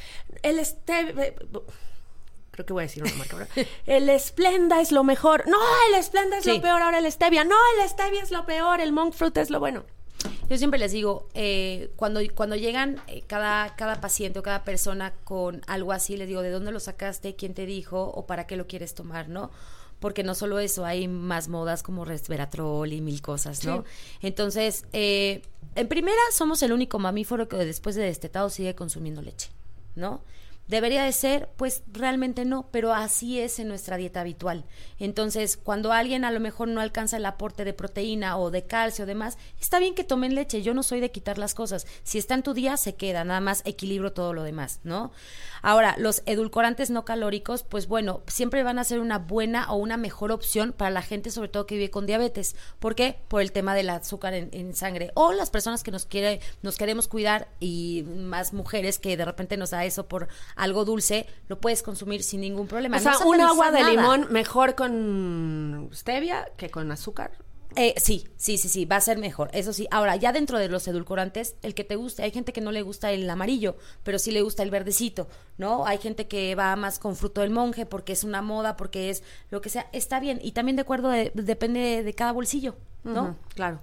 Creo que voy a decir una marca, ¿verdad? El Splenda es lo mejor. No, el Splenda es lo peor. Ahora el Stevia. No, el Stevia es lo peor. El Monk Fruit es lo bueno. Yo siempre les digo, cuando llegan cada paciente o cada persona con algo así, les digo, ¿de dónde lo sacaste? ¿Quién te dijo? ¿O para qué lo quieres tomar? ¿No? Porque no solo eso, hay más modas como resveratrol y 1000 cosas, ¿no? Sí. Entonces, en primera, somos el único mamífero que después de destetado sigue consumiendo leche, ¿no? ¿Debería de ser? Pues realmente no, pero así es en nuestra dieta habitual. Entonces, cuando alguien a lo mejor no alcanza el aporte de proteína o de calcio o demás, está bien que tomen leche. Yo no soy de quitar las cosas. Si está en tu día, se queda. Nada más equilibro todo lo demás, ¿no? Ahora, los edulcorantes no calóricos, pues bueno, siempre van a ser una buena o una mejor opción para la gente, sobre todo que vive con diabetes. ¿Por qué? Por el tema del azúcar en sangre. O las personas que nos queremos cuidar y más mujeres que de repente nos da eso por algo dulce, lo puedes consumir sin ningún problema. O sea, un agua de limón mejor con stevia que con azúcar. Sí, va a ser mejor, eso sí. Ahora, ya dentro de los edulcorantes, el que te guste, hay gente que no le gusta el amarillo, pero sí le gusta el verdecito, ¿no? Hay gente que va más con fruto del monje porque es una moda, porque es lo que sea, está bien. Y también de acuerdo, depende de cada bolsillo, ¿no? Claro.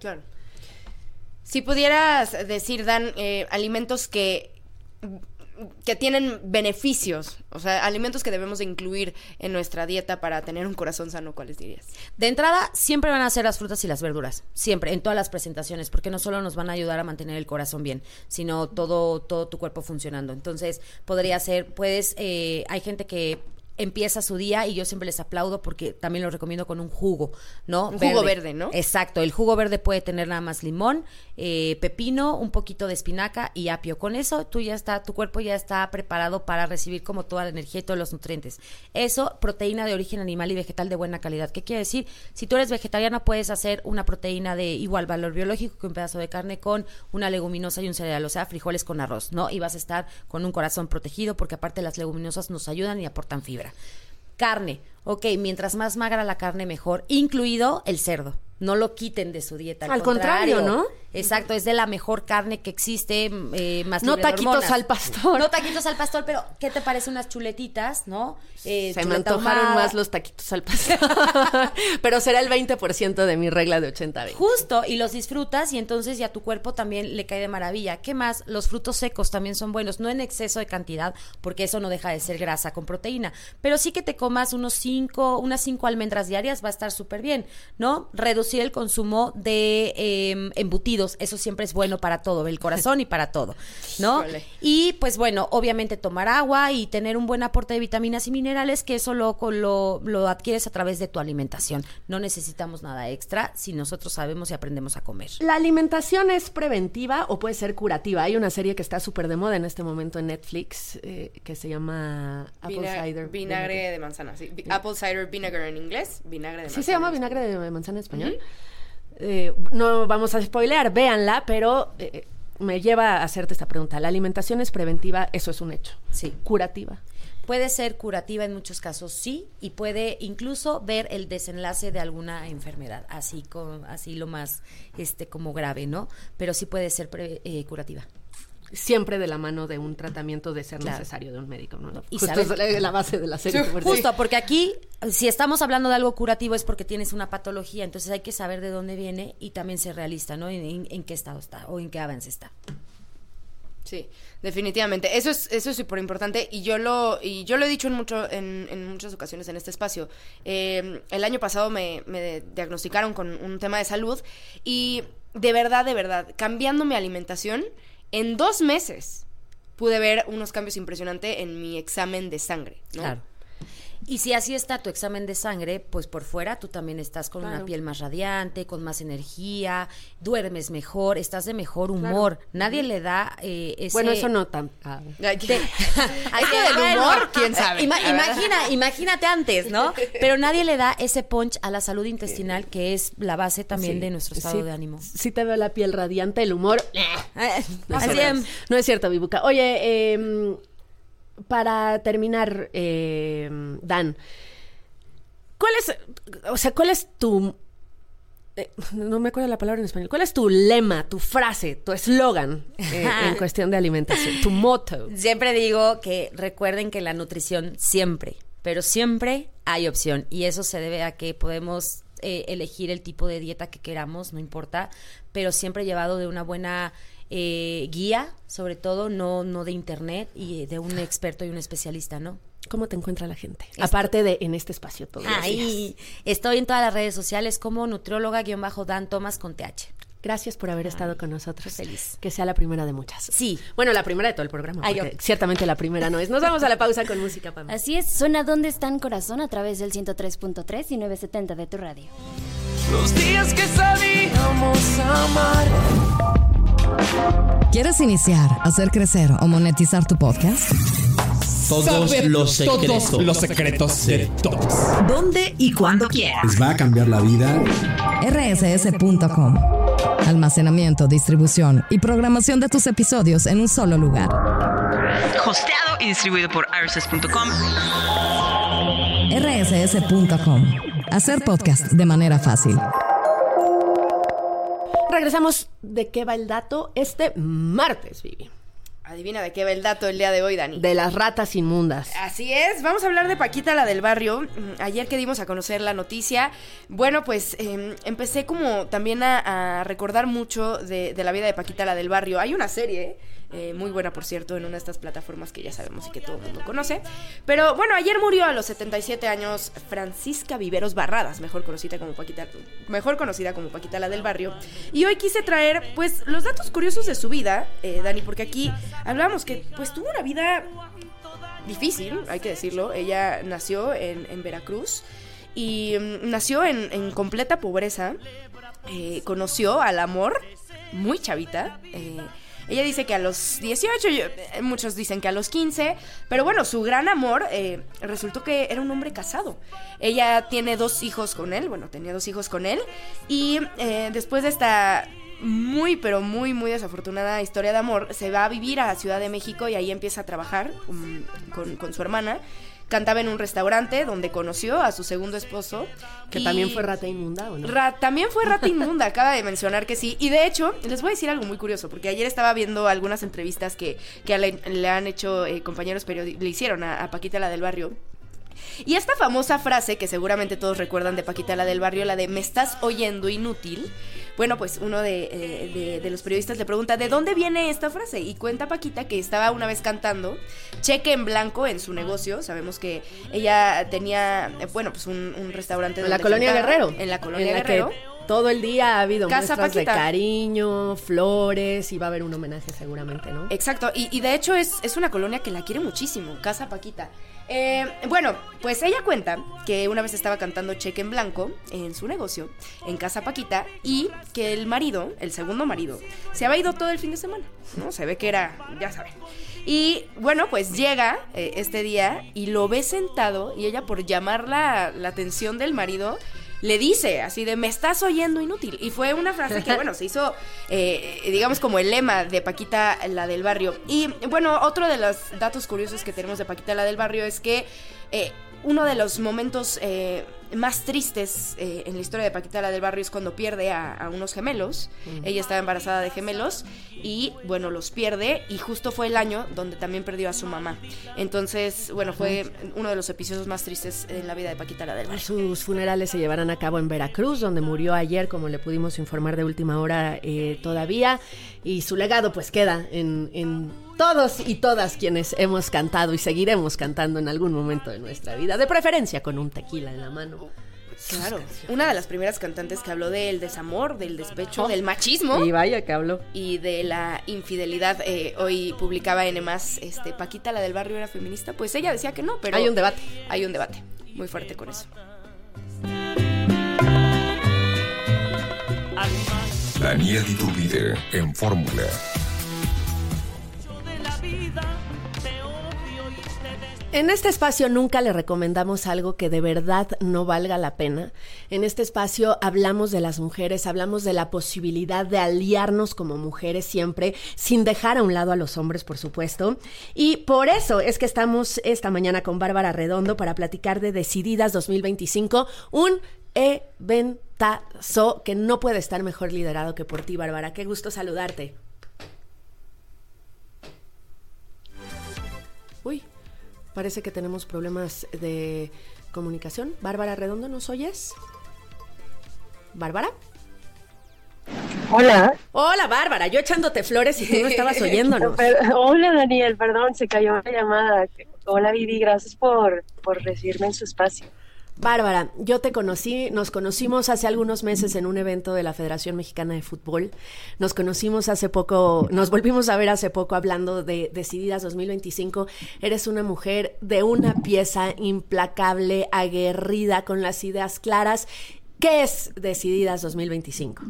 Si pudieras decir, Dan, alimentos que tienen beneficios, o sea, alimentos que debemos de incluir en nuestra dieta para tener un corazón sano, ¿cuáles dirías? De entrada, siempre van a ser las frutas y las verduras, siempre, en todas las presentaciones, porque no solo nos van a ayudar a mantener el corazón bien, sino todo tu cuerpo funcionando. Entonces, podría ser, hay gente que empieza su día y yo siempre les aplaudo porque también lo recomiendo con un jugo, ¿no? Jugo verde, ¿no? Exacto, el jugo verde puede tener nada más limón, pepino, un poquito de espinaca y apio. Con eso tu cuerpo ya está preparado para recibir como toda la energía y todos los nutrientes. Eso, proteína de origen animal y vegetal de buena calidad. ¿Qué quiere decir? Si tú eres vegetariana puedes hacer una proteína de igual valor biológico que un pedazo de carne con una leguminosa y un cereal, o sea, frijoles con arroz, ¿no? Y vas a estar con un corazón protegido porque aparte las leguminosas nos ayudan y aportan fibra. Carne, ok, mientras más magra la carne mejor, incluido el cerdo. No lo quiten de su dieta. Al contrario, ¿no? Exacto, es de la mejor carne que existe, más no libre de taquitos hormonas. al pastor. No taquitos al pastor, pero ¿qué te parece unas chuletitas, no? Se me antojaron más los taquitos al pastor. Pero será el 20% de mi regla de 80-20. Justo, y los disfrutas y entonces ya tu cuerpo también le cae de maravilla. ¿Qué más? Los frutos secos también son buenos, no en exceso de cantidad, porque eso no deja de ser grasa con proteína, pero sí que te comas unas 5 almendras diarias va a estar súper bien, ¿no? Reducir el consumo de embutidos, eso siempre es bueno para todo, el corazón y para todo, ¿no? Híjole. Y pues bueno, obviamente tomar agua y tener un buen aporte de vitaminas y minerales, que eso lo adquieres a través de tu alimentación. No necesitamos nada extra si nosotros sabemos y aprendemos a comer. ¿La alimentación es preventiva o puede ser curativa? Hay una serie que está súper de moda en este momento en Netflix que se llama Vinagre de manzana, sí. Apple cider vinegar en inglés, vinagre de manzana. ¿Sí se llama vinagre de manzana en español? No vamos a spoilear, véanla, pero me lleva a hacerte esta pregunta. ¿La alimentación es preventiva? Eso es un hecho. Sí. ¿Curativa? Puede ser curativa en muchos casos, sí, y puede incluso ver el desenlace de alguna enfermedad, así lo más como grave, ¿no? Pero sí puede ser curativa. Siempre de la mano de un tratamiento de ser necesario de un médico, ¿no? Y justo es la base de la serie. Sí, justo, porque aquí, si estamos hablando de algo curativo es porque tienes una patología, entonces hay que saber de dónde viene y también ser realista, ¿no? En qué estado está o en qué avance está. Sí, definitivamente. Eso es súper importante y yo lo he dicho en muchas ocasiones en este espacio. El año pasado me diagnosticaron con un tema de salud y de verdad, cambiando mi alimentación, en 2 meses pude ver unos cambios impresionantes en mi examen de sangre, ¿no? Claro. Y si así está tu examen de sangre, pues por fuera tú también estás con una piel más radiante, con más energía, duermes mejor, estás de mejor humor. Nadie le da ese... Bueno, eso no tan... Esto del humor, quién sabe. Imagínate antes, ¿no? Pero nadie le da ese punch a la salud intestinal, que es la base también de nuestro estado de ánimo. Sí te veo la piel radiante, el humor... No es cierto, Vibuca. Oye, para terminar, Dan, ¿cuál es tu... no me acuerdo la palabra en español. ¿Cuál es tu lema, tu frase, tu eslogan en cuestión de alimentación? Tu motto. Siempre digo que recuerden que la nutrición siempre, pero siempre hay opción. Y eso se debe a que podemos elegir el tipo de dieta que queramos, no importa, pero siempre llevado de una buena... guía, sobre todo, no de internet y de un experto y un especialista, ¿no? ¿Cómo te encuentra la gente? Aparte de en este espacio todos los días. Estoy en todas las redes sociales como nutrióloga-Dan Thomas con TH. Gracias por haber estado con nosotros. Feliz. Que sea la primera de muchas. Sí. Bueno, la primera de todo el programa, porque ciertamente la primera no es. Nos vamos a la pausa con música, Pam. Así es, suena ¿Dónde están, corazón? A través del 103.3 y 970 de tu radio. Los días que sabíamos amar. ¿Quieres iniciar, hacer crecer o monetizar tu podcast? Todos los secretos de todos. ¿Dónde y cuándo quieras? Les va a cambiar la vida. rss.com. Almacenamiento, distribución y programación de tus episodios en un solo lugar. Hosteado y distribuido por rss.com. rss.com. Hacer podcast de manera fácil. Regresamos. ¿De qué va el dato este martes, Vivi? Adivina de qué va el dato el día de hoy, Dani. De las ratas inmundas. Así es, vamos a hablar de Paquita, la del barrio. Ayer que dimos a conocer la noticia, bueno, pues empecé como también a recordar mucho de la vida de Paquita, la del barrio. Hay una serie muy buena, por cierto, en una de estas plataformas que ya sabemos y que todo el mundo conoce. Pero bueno, ayer murió a los 77 años Francisca Viveros Barradas, mejor conocida como Paquita, la del barrio. Y hoy quise traer, pues, los datos curiosos de su vida, Dani, porque aquí hablábamos que, pues, tuvo una vida difícil, hay que decirlo. Ella nació en Veracruz y nació en completa pobreza. Conoció al amor muy chavita. Ella dice que a los 18, muchos dicen que a los 15, pero bueno, su gran amor resultó que era un hombre casado. Ella tiene 2 hijos con él, tenía 2 hijos con él, y después de esta muy, pero muy, muy desafortunada historia de amor, se va a vivir a Ciudad de México y ahí empieza a trabajar con su hermana. cantaba en un restaurante donde conoció a su segundo esposo. Que también fue rata inmunda, ¿o no? También fue rata inmunda, acaba de mencionar que sí. Y de hecho, les voy a decir algo muy curioso, porque ayer estaba viendo algunas entrevistas que le han hecho compañeros periodistas, le hicieron a Paquita la del Barrio. Y esta famosa frase que seguramente todos recuerdan de Paquita la del Barrio, la de "me estás oyendo, inútil", bueno, pues uno de los periodistas le pregunta ¿de dónde viene esta frase? Y cuenta Paquita que estaba una vez cantando cheque en blanco en su negocio. Sabemos que ella tenía, bueno, pues un restaurante en la Colonia Guerrero. En la Colonia Guerrero. Todo el día ha habido Casa muestras Paquita. de cariño, flores, y va a haber un homenaje seguramente, ¿no? Exacto, y de hecho es una colonia que la quiere muchísimo, Casa Paquita. Bueno, pues ella cuenta que una vez estaba cantando cheque en blanco en su negocio, en Casa Paquita, y que el marido, el segundo marido, se había ido todo el fin de semana, ¿no? Se ve que era, ya saben. Y bueno, pues llega este día y lo ve sentado, y ella, por llamar la atención del marido, le dice así de "me estás oyendo, inútil". Y fue una frase que, bueno, se hizo, digamos, como el lema de Paquita la del Barrio. Y bueno, otro de los datos curiosos que tenemos de Paquita la del Barrio es que uno de los momentos más tristes en la historia de Paquita la del Barrio es cuando pierde a unos gemelos. Ella estaba embarazada de gemelos y, bueno, los pierde, y justo fue el año donde también perdió a su mamá. Entonces, bueno, fue uno de los episodios más tristes en la vida de Paquita la del Barrio. Sus funerales se llevarán a cabo en Veracruz, donde murió ayer, como le pudimos informar de última hora todavía, y su legado pues queda en todos y todas quienes hemos cantado y seguiremos cantando en algún momento de nuestra vida, de preferencia con un tequila en la mano. Claro, una de las primeras cantantes que habló del desamor, del despecho, del machismo. Y vaya que habló. Y de la infidelidad. Hoy publicaba N+, Paquita la del Barrio era feminista. Pues ella decía que no, pero hay un debate. Hay un debate muy fuerte con eso. Daniel Iturbide en Fórmula. En este espacio nunca le recomendamos algo que de verdad no valga la pena. En este espacio hablamos de las mujeres, hablamos de la posibilidad de aliarnos como mujeres siempre, sin dejar a un lado a los hombres, por supuesto. Y por eso es que estamos esta mañana con Bárbara Redondo para platicar de Decididas 2025, un eventazo que no puede estar mejor liderado que por ti, Bárbara. Qué gusto saludarte. Uy. Parece que tenemos problemas de comunicación. Bárbara Redondo, ¿nos oyes? ¿Bárbara? Hola. Hola, Bárbara. Yo echándote flores y tú no estabas oyéndonos. Hola, Daniel. Perdón, se cayó la llamada. Hola, Vivi. Gracias por recibirme en su espacio. Bárbara, yo te conocí, nos conocimos hace algunos meses en un evento de la Federación Mexicana de Fútbol. Nos conocimos hace poco, nos volvimos a ver hace poco hablando de Decididas 2025. Eres una mujer de una pieza implacable, aguerrida, con las ideas claras. ¿Qué es Decididas 2025?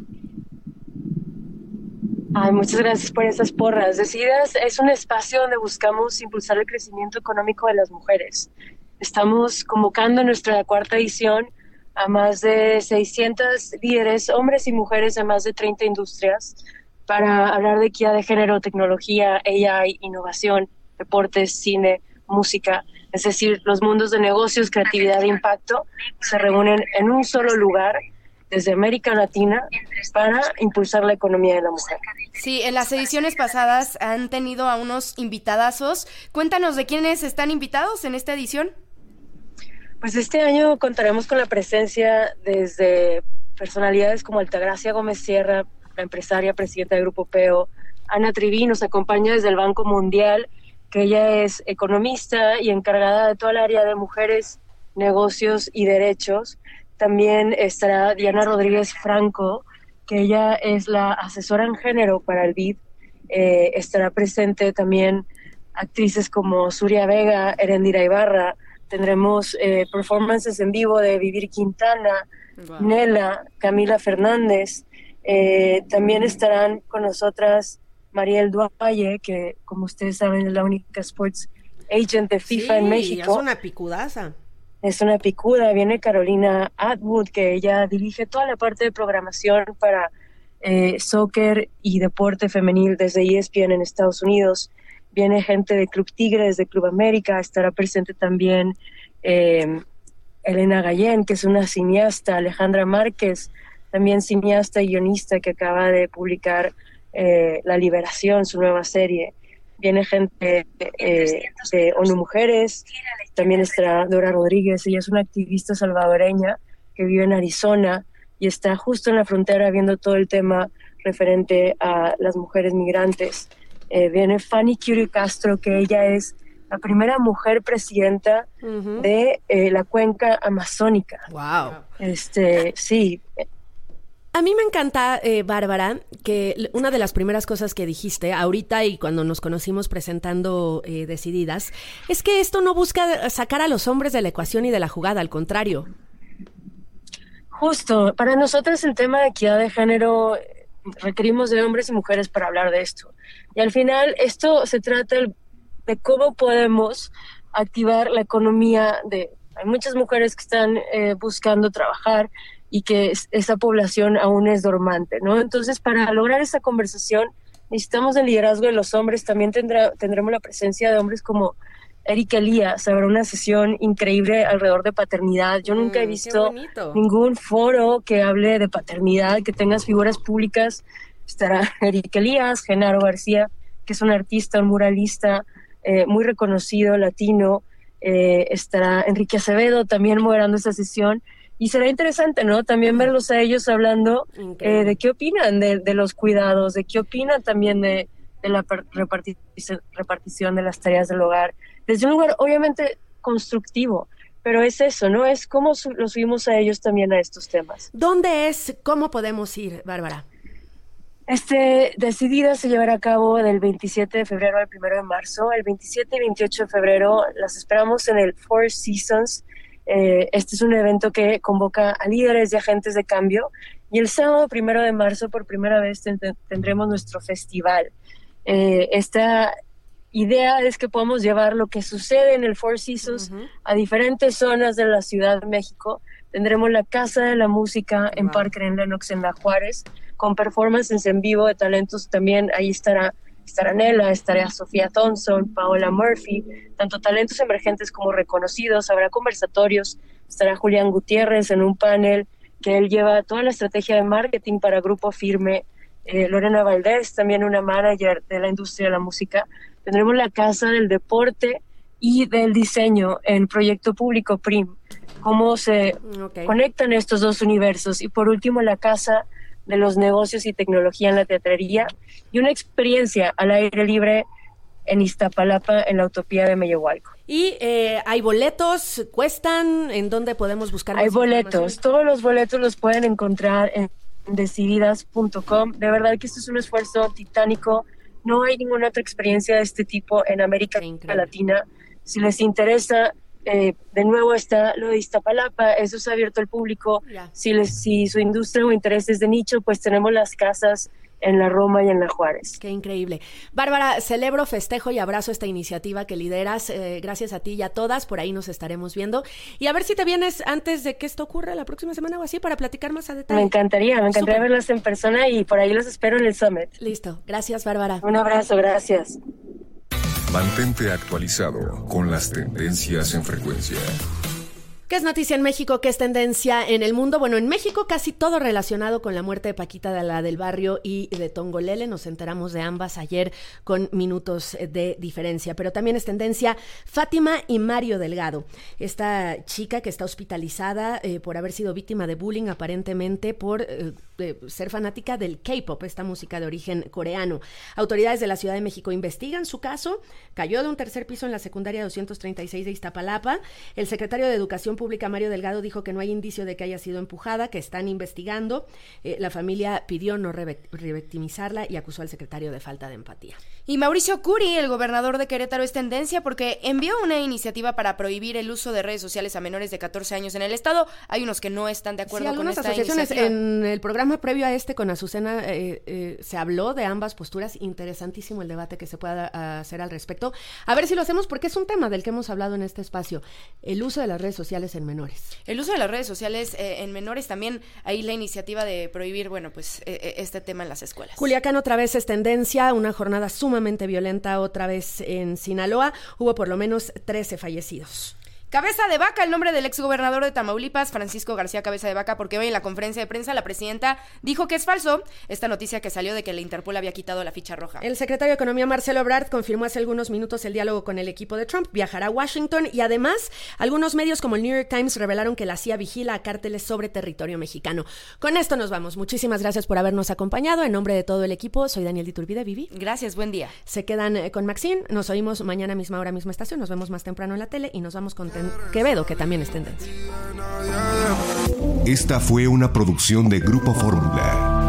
Ay, muchas gracias por esas porras. Decididas es un espacio donde buscamos impulsar el crecimiento económico de las mujeres. Estamos convocando en nuestra cuarta edición a más de 600 líderes, hombres y mujeres de más de 30 industrias, para hablar de equidad de género, tecnología, AI, innovación, deportes, cine, música. Es decir, los mundos de negocios, creatividad e impacto se reúnen en un solo lugar desde América Latina para impulsar la economía de la mujer. Sí, en las ediciones pasadas han tenido a unos invitadazos. Cuéntanos de quiénes están invitados en esta edición. Pues este año contaremos con la presencia desde personalidades como Altagracia Gómez Sierra, la empresaria, presidenta del Grupo PEO. Ana Triví nos acompaña desde el Banco Mundial, que ella es economista y encargada de toda el área de mujeres, negocios y derechos. También estará Diana Rodríguez Franco, que ella es la asesora en género para el BID. Estará presente también actrices como Suria Vega, Erendira Ibarra. Tendremos performances en vivo de Vivir Quintana, wow. Nela, Camila Fernández. También estarán con nosotras Mariel Duaye, que como ustedes saben es la única sports agent de FIFA en México. Es una picudaza. Es una picuda. Viene Carolina Atwood, que ella dirige toda la parte de programación para soccer y deporte femenil desde ESPN en Estados Unidos. viene gente de Club Tigres, de Club América, estará presente también Elena Gallén, que es una cineasta, Alejandra Márquez, también cineasta y guionista que acaba de publicar La Liberación, su nueva serie. Viene gente de ONU Mujeres, también estará Dora Rodríguez, ella es una activista salvadoreña que vive en Arizona y está justo en la frontera viendo todo el tema referente a las mujeres migrantes. Viene Fanny Curie Castro, que ella es la primera mujer presidenta de la cuenca amazónica. Wow. Sí. A mí me encanta, Bárbara, que una de las primeras cosas que dijiste ahorita y cuando nos conocimos presentando Decididas, es que esto no busca sacar a los hombres de la ecuación y de la jugada, al contrario. Justo, para nosotros el tema de equidad de género requerimos de hombres y mujeres para hablar de esto. Y al final esto se trata de cómo podemos activar la economía hay muchas mujeres que están buscando trabajar y que esa población aún es dormante, ¿no? Entonces, para lograr esa conversación, necesitamos el liderazgo de los hombres. También tendremos la presencia de hombres como Eric Elías. Habrá una sesión increíble alrededor de paternidad. Yo nunca he visto ningún foro que hable de paternidad, que tengas figuras públicas. Estará Eric Elías, Genaro García, que es un artista, un muralista muy reconocido, latino. Estará Enrique Acevedo también moderando esa sesión. Y será interesante, ¿no? También verlos a ellos hablando de qué opinan de los cuidados, de qué opinan también de la repartición de las tareas del hogar. Desde un lugar obviamente constructivo, pero es eso, ¿no? Es cómo los subimos a ellos también a estos temas. ¿Dónde es? ¿Cómo podemos ir, Bárbara? Decidida se llevará a cabo del 27 de febrero al 1 de marzo. El 27 y 28 de febrero las esperamos en el Four Seasons. Este es un evento que convoca a líderes y agentes de cambio. Y el sábado 1 de marzo, por primera vez, tendremos nuestro festival. Esta idea es que podamos llevar lo que sucede en el Four Seasons a diferentes zonas de la Ciudad de México. Tendremos la Casa de la Música en Parque en Lenox, en La Juárez, con performances en vivo de talentos. También ahí estará Nela, estará Sofía Thompson, Paola Murphy, tanto talentos emergentes como reconocidos. Habrá conversatorios, estará Julián Gutiérrez en un panel que él lleva toda la estrategia de marketing para Grupo Firme. Lorena Valdés, también una manager de la industria de la música. Tendremos la Casa del Deporte y del Diseño en Proyecto Público PRIM. Cómo se conectan estos dos universos. Y por último, la Casa de los Negocios y Tecnología en la Teatrería y una experiencia al aire libre en Iztapalapa, en la Utopía de Mellohualco. ¿Y hay boletos? ¿Cuestan? ¿En dónde podemos buscar más Hay boletos. Todos los boletos los pueden encontrar en decididas.com. De verdad que esto es un esfuerzo titánico. No hay ninguna otra experiencia de este tipo en América Latina. Si les interesa, de nuevo está lo de Iztapalapa, eso es abierto al público. Si su industria o interés es de nicho, pues tenemos las casas en la Roma y en la Juárez. Qué increíble. Bárbara, celebro, festejo y abrazo esta iniciativa que lideras. Gracias a ti y a todas, por ahí nos estaremos viendo. Y a ver si te vienes antes de que esto ocurra la próxima semana o así para platicar más a detalle. Me encantaría verlas en persona y por ahí los espero en el Summit. Listo. Gracias, Bárbara. Un abrazo, gracias. Mantente actualizado con las tendencias en frecuencia. ¿Qué es noticia en México? ¿Qué es tendencia en el mundo? Bueno, en México casi todo relacionado con la muerte de Paquita de la del Barrio y de Tongolele. Nos enteramos de ambas ayer con minutos de diferencia. Pero también es tendencia Fátima y Mario Delgado. Esta chica que está hospitalizada por haber sido víctima de bullying, aparentemente por ser fanática del K-pop, esta música de origen coreano. Autoridades de la Ciudad de México investigan su caso. Cayó de un tercer piso en la secundaria 236 de Iztapalapa. El secretario de Educación Pública, Mario Delgado, dijo que no hay indicio de que haya sido empujada, que están investigando. La familia pidió no revictimizarla y acusó al secretario de falta de empatía. Y Mauricio Curi, el gobernador de Querétaro, es tendencia porque envió una iniciativa para prohibir el uso de redes sociales a menores de 14 años en el estado. Hay unos que no están de acuerdo con esta asociaciones iniciativa. En el programa previo a este con Azucena se habló de ambas posturas. Interesantísimo el debate que se pueda hacer al respecto. A ver si lo hacemos porque es un tema del que hemos hablado en este espacio. El uso de las redes sociales sociales en menores. El uso de las redes sociales en menores, también ahí la iniciativa de prohibir, este tema en las escuelas. Culiacán otra vez es tendencia, una jornada sumamente violenta otra vez en Sinaloa. Hubo por lo menos 13 fallecidos. Cabeza de Vaca, el nombre del exgobernador de Tamaulipas, Francisco García Cabeza de Vaca, porque hoy en la conferencia de prensa la presidenta dijo que es falso esta noticia que salió de que la Interpol había quitado la ficha roja. El secretario de Economía, Marcelo Ebrard, confirmó hace algunos minutos el diálogo con el equipo de Trump, viajará a Washington y además algunos medios como el New York Times revelaron que la CIA vigila a cárteles sobre territorio mexicano. Con esto nos vamos. Muchísimas gracias por habernos acompañado. En nombre de todo el equipo, soy Daniel Diturbide, Vivi. Gracias, buen día. Se quedan con Maxine, nos oímos mañana misma hora, misma estación, nos vemos más temprano en la tele y nos vamos con Quevedo, que también es tendencia. Esta fue una producción de Grupo Fórmula.